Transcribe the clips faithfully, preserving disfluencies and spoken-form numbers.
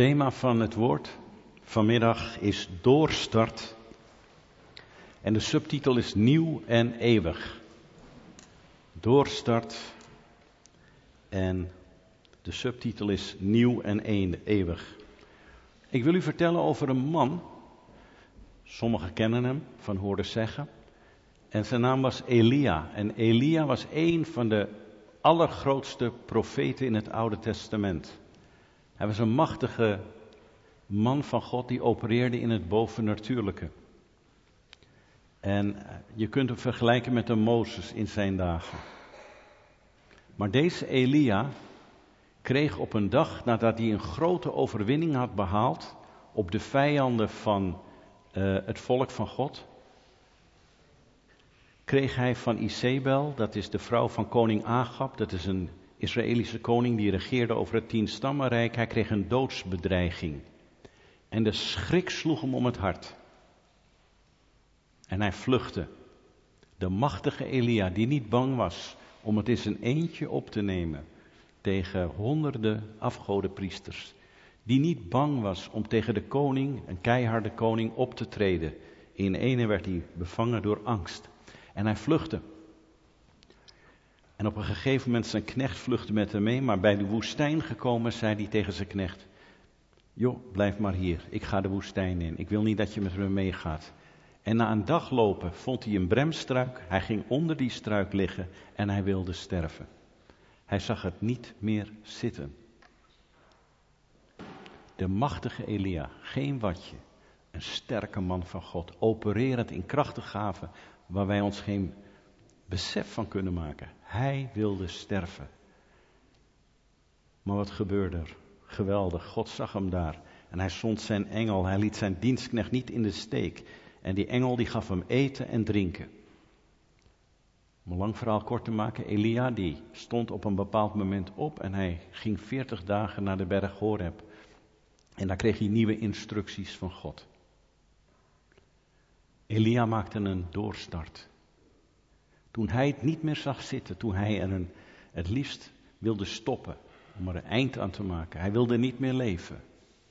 thema van het woord vanmiddag is doorstart en de subtitel is nieuw en eeuwig. Doorstart en de subtitel is nieuw en eeuwig. Ik wil u vertellen over een man, sommigen kennen hem van horen zeggen, en zijn naam was Elia. En Elia was een van de allergrootste profeten in het Oude Testament. Hij was een machtige man van God die opereerde in het bovennatuurlijke. En je kunt hem vergelijken met een Mozes in zijn dagen. Maar deze Elia kreeg op een dag nadat hij een grote overwinning had behaald op de vijanden van uh, het volk van God, kreeg hij van Izebel, dat is de vrouw van koning Agab, dat is een Israëlische koning die regeerde over het tienstammenrijk, hij kreeg een doodsbedreiging. En de schrik sloeg hem om het hart. En hij vluchtte. De machtige Elia, die niet bang was om het in zijn eentje op te nemen tegen honderden afgodenpriesters. Die niet bang was om tegen de koning, een keiharde koning, op te treden. In ene werd hij bevangen door angst. En hij vluchtte. En op een gegeven moment zijn knecht vluchtte met hem mee, maar bij de woestijn gekomen zei hij tegen zijn knecht: joh, blijf maar hier, ik ga de woestijn in, ik wil niet dat je met me meegaat. En na een dag lopen vond hij een bremstruik, hij ging onder die struik liggen en hij wilde sterven. Hij zag het niet meer zitten. De machtige Elia, geen watje, een sterke man van God, opererend in krachtengaven waar wij ons geen besef van kunnen maken. Hij wilde sterven. Maar wat gebeurde er? Geweldig, God zag hem daar. En hij zond zijn engel, hij liet zijn dienstknecht niet in de steek. En die engel die gaf hem eten en drinken. Om een lang verhaal kort te maken, Elia die stond op een bepaald moment op en hij ging veertig dagen naar de berg Horeb. En daar kreeg hij nieuwe instructies van God. Elia maakte een doorstart. Toen hij het niet meer zag zitten, toen hij er een, het liefst wilde stoppen, om er een eind aan te maken. Hij wilde niet meer leven.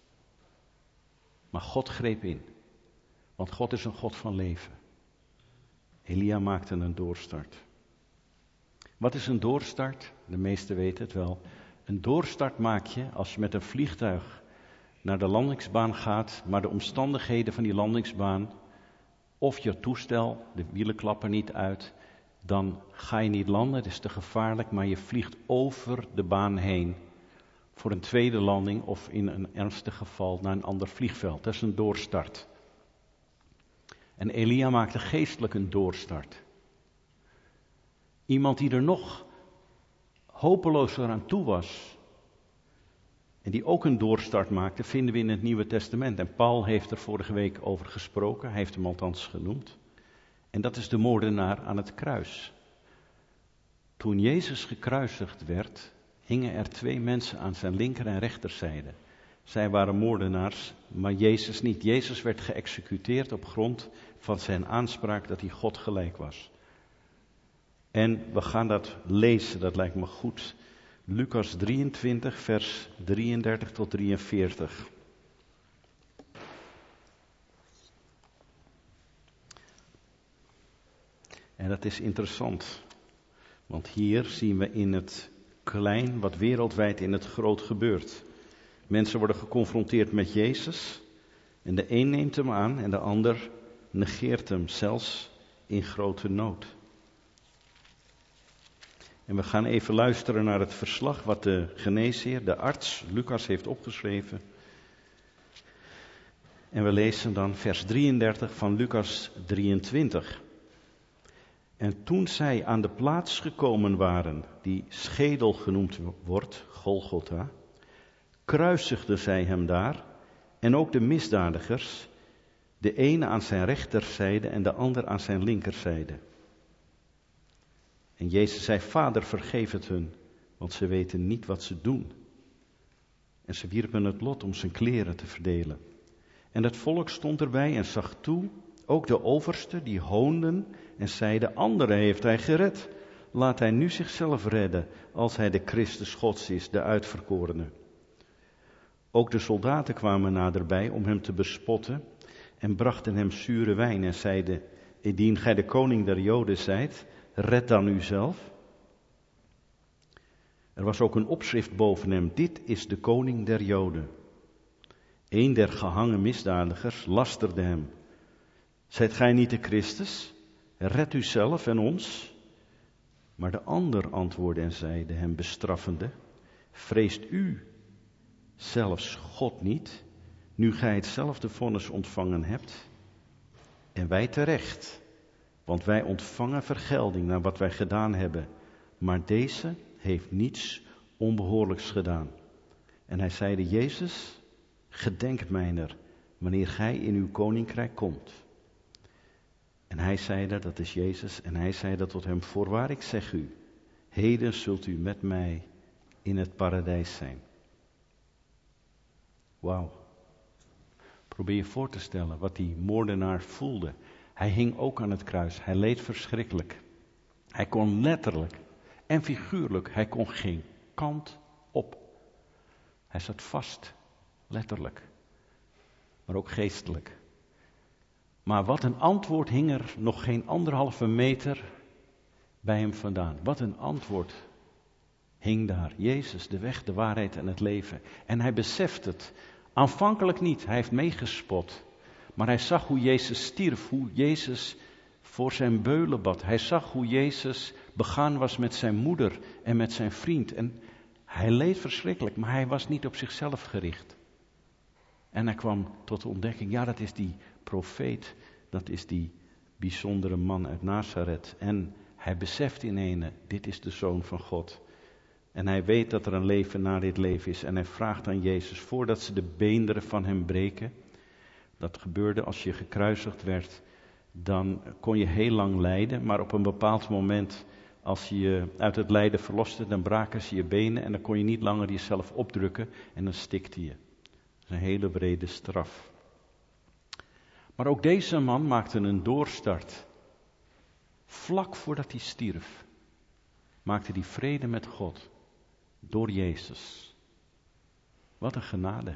Maar God greep in, want God is een God van leven. Elia maakte een doorstart. Wat is een doorstart? De meesten weten het wel. Een doorstart maak je als je met een vliegtuig naar de landingsbaan gaat, maar de omstandigheden van die landingsbaan, of je toestel, de wielen klappen niet uit, dan ga je niet landen, het is te gevaarlijk, maar je vliegt over de baan heen voor een tweede landing of in een ernstig geval naar een ander vliegveld. Dat is een doorstart. En Elia maakte geestelijk een doorstart. Iemand die er nog hopelozer aan toe was en die ook een doorstart maakte, vinden we in het Nieuwe Testament. En Paul heeft er vorige week over gesproken, hij heeft hem althans genoemd. En dat is de moordenaar aan het kruis. Toen Jezus gekruisigd werd, hingen er twee mensen aan zijn linker en rechterzijde. Zij waren moordenaars, maar Jezus niet. Jezus werd geëxecuteerd op grond van zijn aanspraak dat hij God gelijk was. En we gaan dat lezen, dat lijkt me goed. Lucas drieëntwintig, vers drieëndertig tot drieënveertig. En dat is interessant, want hier zien we in het klein wat wereldwijd in het groot gebeurt. Mensen worden geconfronteerd met Jezus en de een neemt hem aan en de ander negeert hem, zelfs in grote nood. En we gaan even luisteren naar het verslag wat de geneesheer, de arts, Lucas heeft opgeschreven. En we lezen dan vers drieëndertig van Lucas drieëntwintig. En toen zij aan de plaats gekomen waren, die schedel genoemd wordt, Golgotha, kruisigden zij hem daar, en ook de misdadigers, de ene aan zijn rechterzijde en de ander aan zijn linkerzijde. En Jezus zei: Vader, vergeef het hun, want ze weten niet wat ze doen. En ze wierpen het lot om zijn kleren te verdelen. En het volk stond erbij en zag toe, ook de oversten die hoonden en zeiden: anderen heeft hij gered. Laat hij nu zichzelf redden, als hij de Christus Gods is, de uitverkorene. Ook de soldaten kwamen naderbij om hem te bespotten en brachten hem zure wijn en zeiden: indien gij de koning der Joden zijt, red dan uzelf. Er was ook een opschrift boven hem: dit is de koning der Joden. Een der gehangen misdadigers lasterde hem: zijt gij niet de Christus? Red uzelf en ons. Maar de ander antwoordde en zeide hem bestraffende: vreest u zelfs God niet, nu gij hetzelfde vonnis ontvangen hebt? En wij terecht, want wij ontvangen vergelding naar wat wij gedaan hebben. Maar deze heeft niets onbehoorlijks gedaan. En hij zeide: Jezus, gedenk mijner, wanneer gij in uw koninkrijk komt. En hij zeide, dat is Jezus, en hij zeide tot hem: voorwaar ik zeg u, heden zult u met mij in het paradijs zijn. Wauw. Probeer je voor te stellen wat die moordenaar voelde. Hij hing ook aan het kruis. Hij leed verschrikkelijk. Hij kon letterlijk en figuurlijk, hij kon geen kant op. Hij zat vast, letterlijk, maar ook geestelijk. Maar wat een antwoord hing er nog geen anderhalve meter bij hem vandaan. Wat een antwoord hing daar. Jezus, de weg, de waarheid en het leven. En hij beseft het. Aanvankelijk niet, hij heeft meegespot. Maar hij zag hoe Jezus stierf, hoe Jezus voor zijn beulen bad. Hij zag hoe Jezus begaan was met zijn moeder en met zijn vriend. En hij leed verschrikkelijk, maar hij was niet op zichzelf gericht. En hij kwam tot de ontdekking, ja, dat is die profeet, dat is die bijzondere man uit Nazareth. En hij beseft in ene, dit is de Zoon van God. En hij weet dat er een leven na dit leven is. En hij vraagt aan Jezus, voordat ze de beenderen van hem breken. Dat gebeurde als je gekruisigd werd, dan kon je heel lang lijden. Maar op een bepaald moment, als je je uit het lijden verloste, dan braken ze je benen. En dan kon je niet langer jezelf opdrukken en dan stikte je. Dat is een hele wrede straf. Maar ook deze man maakte een doorstart. Vlak voordat hij stierf, maakte hij vrede met God. Door Jezus. Wat een genade.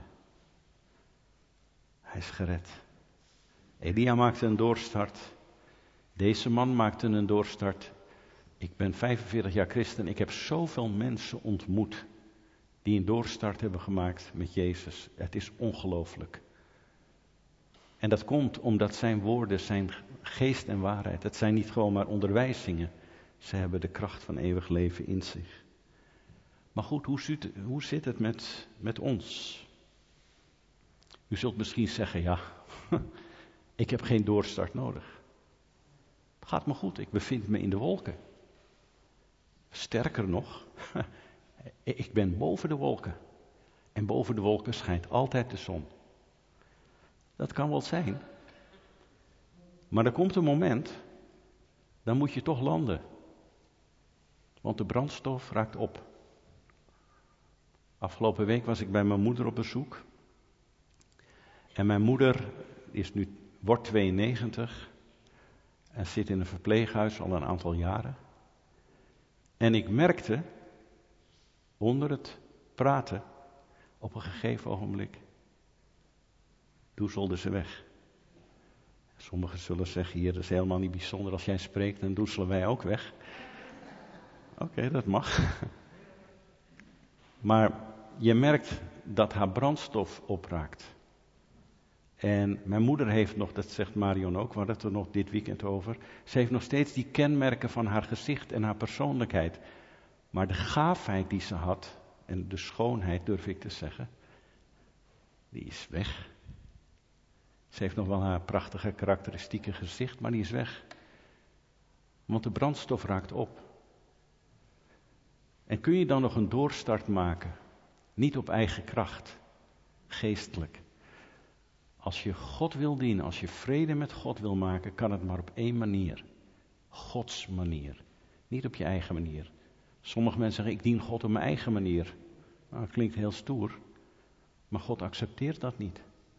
Hij is gered. Elia maakte een doorstart. Deze man maakte een doorstart. Ik ben vijfenveertig jaar christen. Ik heb zoveel mensen ontmoet die een doorstart hebben gemaakt met Jezus. Het is ongelooflijk. En dat komt omdat zijn woorden zijn geest en waarheid. Het zijn niet gewoon maar onderwijzingen. Ze hebben de kracht van eeuwig leven in zich. Maar goed, hoe zit, hoe zit het met, met ons? U zult misschien zeggen, ja, ik heb geen doorstart nodig. Het gaat me goed, ik bevind me in de wolken. Sterker nog, ik ben boven de wolken. En boven de wolken schijnt altijd de zon. Dat kan wel zijn. Maar er komt een moment, dan moet je toch landen. Want de brandstof raakt op. Afgelopen week was ik bij mijn moeder op bezoek. En mijn moeder is nu, wordt tweeënnegentig. En zit in een verpleeghuis al een aantal jaren. En ik merkte, onder het praten, op een gegeven ogenblik, doezelde ze weg. Sommigen zullen zeggen, hier, dat is helemaal niet bijzonder. Als jij spreekt, dan doezelen wij ook weg. Oké, okay, dat mag. Maar je merkt dat haar brandstof opraakt. En mijn moeder heeft nog, dat zegt Marion ook, we hadden het er nog dit weekend over. Ze heeft nog steeds die kenmerken van haar gezicht en haar persoonlijkheid. Maar de gaafheid die ze had, en de schoonheid durf ik te zeggen, die is weg. Ze heeft nog wel haar prachtige karakteristieke gezicht, maar die is weg. Want de brandstof raakt op. En kun je dan nog een doorstart maken? Niet op eigen kracht, geestelijk. Als je God wil dienen, als je vrede met God wil maken, kan het maar op één manier. Gods manier. Niet op je eigen manier. Sommige mensen zeggen, ik dien God op mijn eigen manier. Nou, dat klinkt heel stoer. Maar God accepteert dat niet.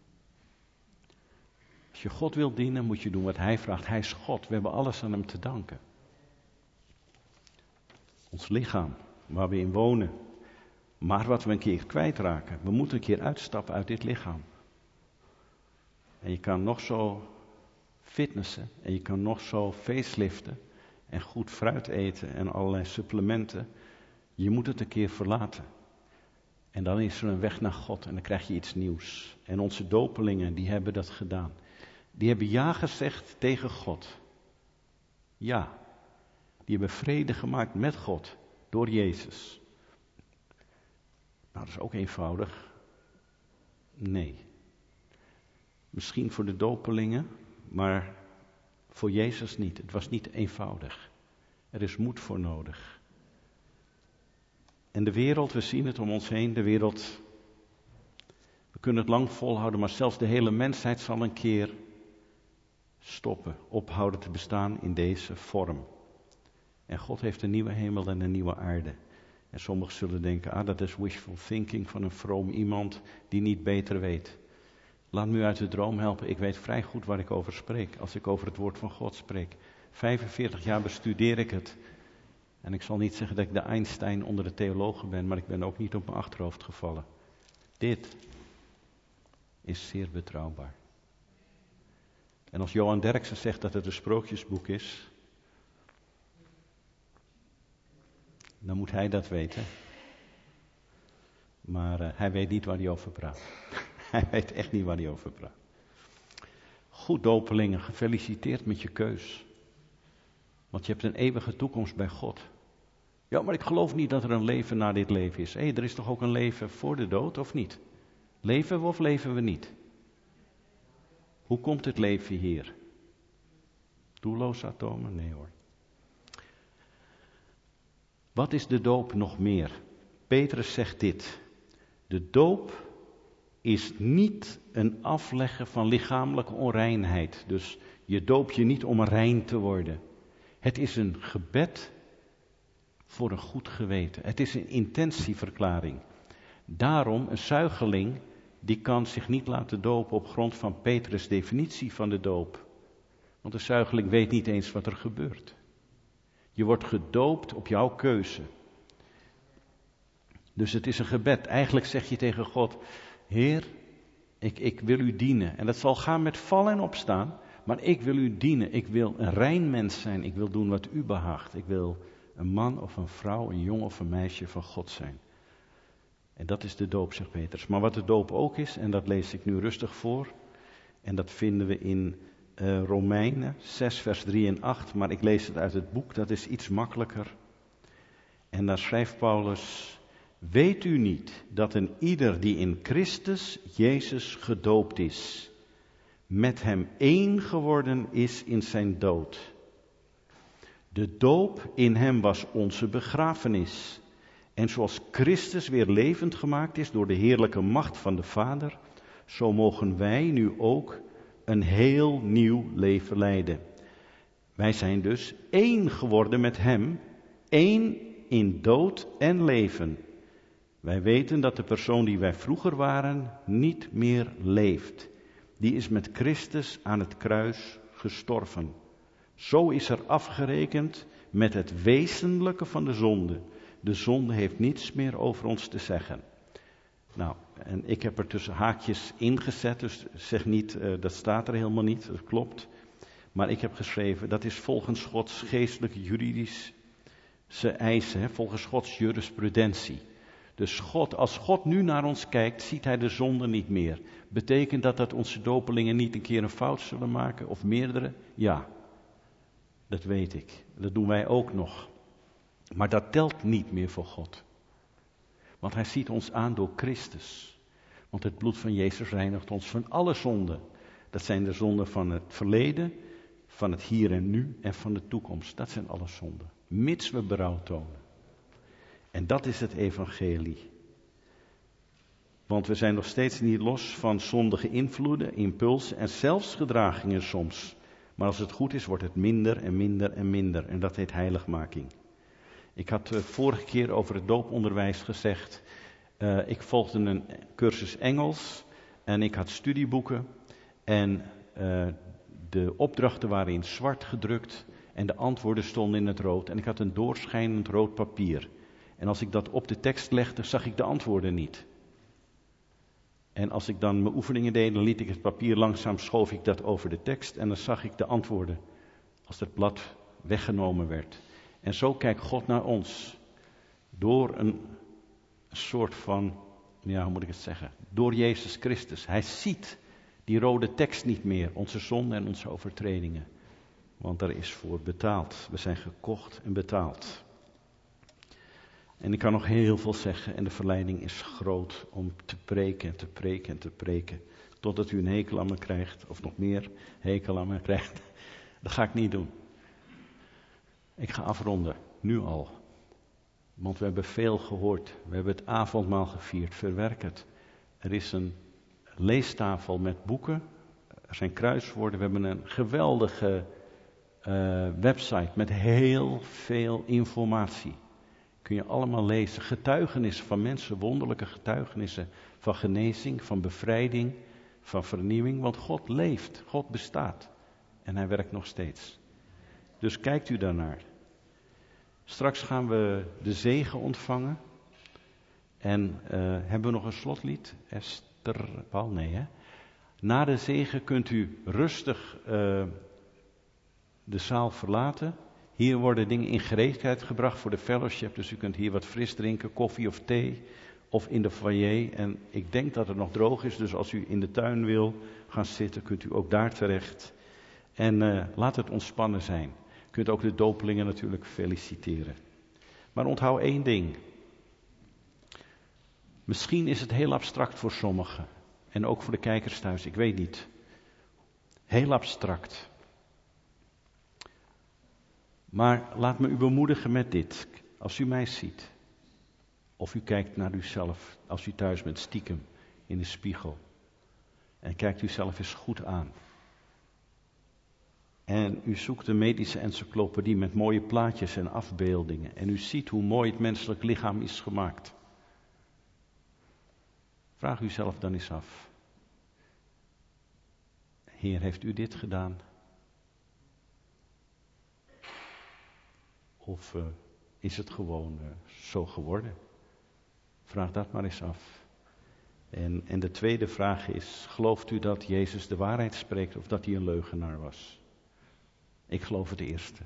Als je God wil dienen, moet je doen wat Hij vraagt. Hij is God. We hebben alles aan Hem te danken. Ons lichaam, waar we in wonen. Maar wat we een keer kwijtraken, we moeten een keer uitstappen uit dit lichaam. En je kan nog zo fitnessen en je kan nog zo faceliften en goed fruit eten en allerlei supplementen. Je moet het een keer verlaten. En dan is er een weg naar God en dan krijg je iets nieuws. En onze dopelingen, die hebben dat gedaan. Die hebben ja gezegd tegen God. Ja. Die hebben vrede gemaakt met God door Jezus. Nou, dat is ook eenvoudig. Nee. Misschien voor de dopelingen, maar voor Jezus niet. Het was niet eenvoudig. Er is moed voor nodig. En de wereld, we zien het om ons heen, de wereld, we kunnen het lang volhouden, maar zelfs de hele mensheid zal een keer stoppen, ophouden te bestaan in deze vorm. En God heeft een nieuwe hemel en een nieuwe aarde. En sommigen zullen denken, ah, dat is wishful thinking van een vroom iemand die niet beter weet. Laat me u uit de droom helpen, ik weet vrij goed waar ik over spreek, als ik over het woord van God spreek. vijfenveertig jaar bestudeer ik het. En ik zal niet zeggen dat ik de Einstein onder de theologen ben, maar ik ben ook niet op mijn achterhoofd gevallen. Dit is zeer betrouwbaar. En als Johan Derksen zegt dat het een sprookjesboek is, dan moet hij dat weten. Maar uh, hij weet niet waar hij over praat. Hij weet echt niet waar hij over praat. Goed, dopelingen, gefeliciteerd met je keus. Want je hebt een eeuwige toekomst bij God. Ja, maar ik geloof niet dat er een leven na dit leven is. Hé, hey, er is toch ook een leven voor de dood, of niet? Leven we of leven we niet? Hoe komt het leven hier? Doelloze atomen? Nee hoor. Wat is de doop nog meer? Petrus zegt dit. De doop is niet een afleggen van lichamelijke onreinheid. Dus je doopt je niet om rein te worden. Het is een gebed voor een goed geweten. Het is een intentieverklaring. Daarom, een zuigeling, die kan zich niet laten dopen op grond van Petrus' definitie van de doop. Want een zuigeling weet niet eens wat er gebeurt. Je wordt gedoopt op jouw keuze. Dus het is een gebed. Eigenlijk zeg je tegen God, Heer, ik, ik wil u dienen. En dat zal gaan met vallen en opstaan, maar ik wil u dienen. Ik wil een rein mens zijn. Ik wil doen wat u behaagt. Ik wil een man of een vrouw, een jongen of een meisje van God zijn. En dat is de doop, zegt Petrus. Maar wat de doop ook is, en dat lees ik nu rustig voor. En dat vinden we in uh, Romeinen zes, vers drie en acht. Maar ik lees het uit het boek, dat is iets makkelijker. En daar schrijft Paulus, weet u niet dat een ieder die in Christus Jezus gedoopt is, met hem één geworden is in zijn dood. De doop in hem was onze begrafenis. En zoals Christus weer levend gemaakt is door de heerlijke macht van de Vader, zo mogen wij nu ook een heel nieuw leven leiden. Wij zijn dus één geworden met hem, één in dood en leven. Wij weten dat de persoon die wij vroeger waren niet meer leeft. Die is met Christus aan het kruis gestorven. Zo is er afgerekend met het wezenlijke van de zonde. De zonde heeft niets meer over ons te zeggen. Nou, en ik heb er tussen haakjes ingezet, dus zeg niet, uh, dat staat er helemaal niet, dat klopt. Maar ik heb geschreven, dat is volgens Gods geestelijke juridische eisen, hè, volgens Gods jurisprudentie. Dus God, als God nu naar ons kijkt, ziet hij de zonde niet meer. Betekent dat dat onze dopelingen niet een keer een fout zullen maken, of meerdere? Ja, dat weet ik. Dat doen wij ook nog. Maar dat telt niet meer voor God. Want hij ziet ons aan door Christus. Want het bloed van Jezus reinigt ons van alle zonden. Dat zijn de zonden van het verleden, van het hier en nu en van de toekomst. Dat zijn alle zonden. Mits we berouw tonen. En dat is het evangelie. Want we zijn nog steeds niet los van zondige invloeden, impulsen en zelfs gedragingen soms. Maar als het goed is, wordt het minder en minder en minder. En dat heet heiligmaking. Ik had uh, vorige keer over het dooponderwijs gezegd. Uh, ik volgde een cursus Engels en ik had studieboeken. En uh, de opdrachten waren in zwart gedrukt en de antwoorden stonden in het rood. En ik had een doorschijnend rood papier. En als ik dat op de tekst legde, zag ik de antwoorden niet. En als ik dan mijn oefeningen deed, dan liet ik het papier langzaam, schoof ik dat over de tekst en dan zag ik de antwoorden als het blad weggenomen werd. En zo kijkt God naar ons. Door een soort van, ja, hoe moet ik het zeggen? Door Jezus Christus. Hij ziet die rode tekst niet meer, onze zonden en onze overtredingen. Want er is voor betaald. We zijn gekocht en betaald. En ik kan nog heel veel zeggen en de verleiding is groot om te preken en te preken en te preken. Totdat u een hekel aan me krijgt, of nog meer hekel aan me krijgt. Dat ga ik niet doen. Ik ga afronden, nu al. Want we hebben veel gehoord. We hebben het avondmaal gevierd, verwerk het. Er is een leestafel met boeken. Er zijn kruiswoorden. We hebben een geweldige uh, website met heel veel informatie. Kun je allemaal lezen. Getuigenissen van mensen, wonderlijke getuigenissen van genezing, van bevrijding, van vernieuwing. Want God leeft, God bestaat en hij werkt nog steeds. Dus kijkt u daarnaar. Straks gaan we de zegen ontvangen. En uh, hebben we nog een slotlied? Esther, Paul, nee hè. Na de zegen kunt u rustig uh, de zaal verlaten. Hier worden dingen in gereedheid gebracht voor de fellowship. Dus u kunt hier wat fris drinken, koffie of thee. Of in de foyer. En ik denk dat het nog droog is. Dus als u in de tuin wil gaan zitten, kunt u ook daar terecht. En uh, laat het ontspannen zijn. U kunt ook de dopelingen natuurlijk feliciteren. Maar onthoud één ding. Misschien is het heel abstract voor sommigen. En ook voor de kijkers thuis, ik weet niet. Heel abstract. Maar laat me u bemoedigen met dit. Als u mij ziet. Of u kijkt naar uzelf. Als u thuis bent stiekem in de spiegel. En kijkt u zelf eens goed aan. En u zoekt de medische encyclopedie met mooie plaatjes en afbeeldingen. En u ziet hoe mooi het menselijk lichaam is gemaakt. Vraag u zelf dan eens af. Heer, heeft u dit gedaan? Of uh, is het gewoon uh, zo geworden? Vraag dat maar eens af. En, en de tweede vraag is, gelooft u dat Jezus de waarheid spreekt of dat hij een leugenaar was? Ik geloof het eerste.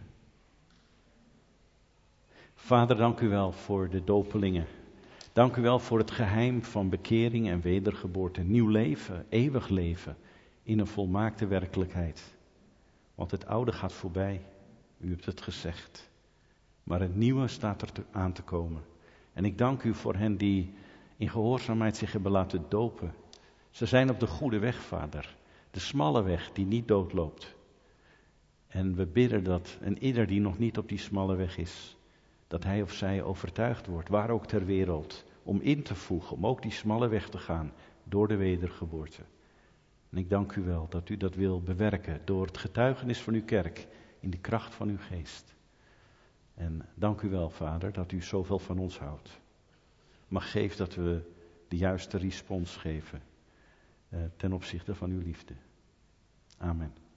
Vader, dank u wel voor de dopelingen. Dank u wel voor het geheim van bekering en wedergeboorte. Nieuw leven, eeuwig leven in een volmaakte werkelijkheid. Want het oude gaat voorbij. U hebt het gezegd. Maar het nieuwe staat er te, aan te komen. En ik dank u voor hen die in gehoorzaamheid zich hebben laten dopen. Ze zijn op de goede weg, Vader. De smalle weg die niet doodloopt. En we bidden dat en ieder die nog niet op die smalle weg is, dat hij of zij overtuigd wordt, waar ook ter wereld, om in te voegen, om ook die smalle weg te gaan door de wedergeboorte. En ik dank u wel dat u dat wil bewerken door het getuigenis van uw kerk in de kracht van uw geest. En dank u wel, Vader, dat u zoveel van ons houdt. Maar geef dat we de juiste respons geven uh, ten opzichte van uw liefde. Amen.